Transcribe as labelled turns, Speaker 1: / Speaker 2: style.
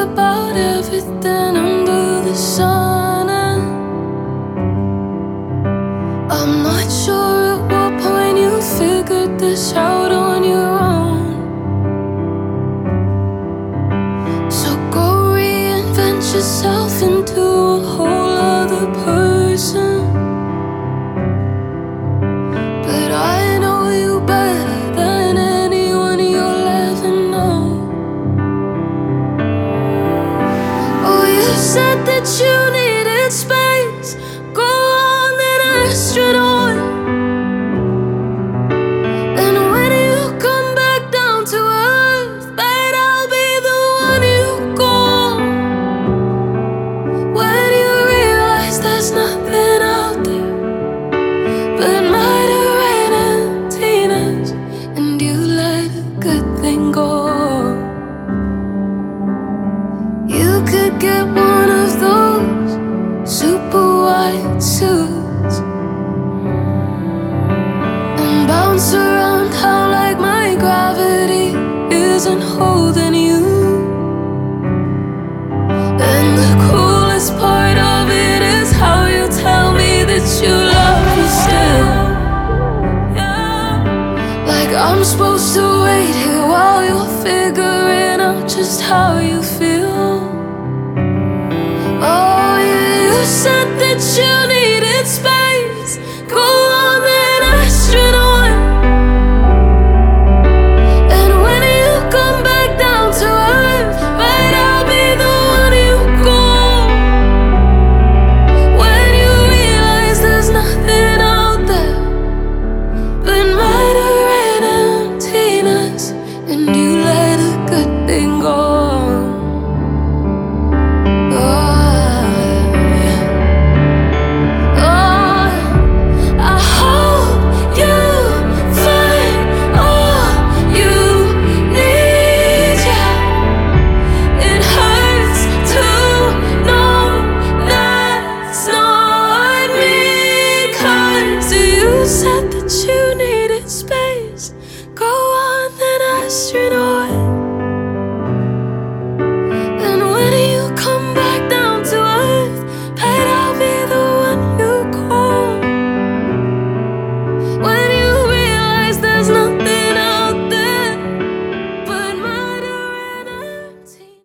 Speaker 1: about everything under the sun, and I'm not sure at what point you figured this out on your own. So go reinvent yourself into a whole other person. But I know you better than anyone you'll ever know. Oh, you said that you needed space. Go on, then astronaut. And when you come back down to earth, but I'll be the one you call. When you realize there's nothing out there but Murder and Tina's, and you let a good thing go. You could get one of those super white suits and bounce around how like my gravity isn't holding you. And the coolest part of it is how you tell me that you love me still. Like I'm supposed to wait here while you're figuring out just how you feel. Oh yeah, you said that you needed space. Go on, then astronaut. And when you come back down to earth, right, I'll be the one you call. When you realize there's nothing out there but Murder and Tina's, and you let a good thing go. Said that you needed space. Go on, then astronaut.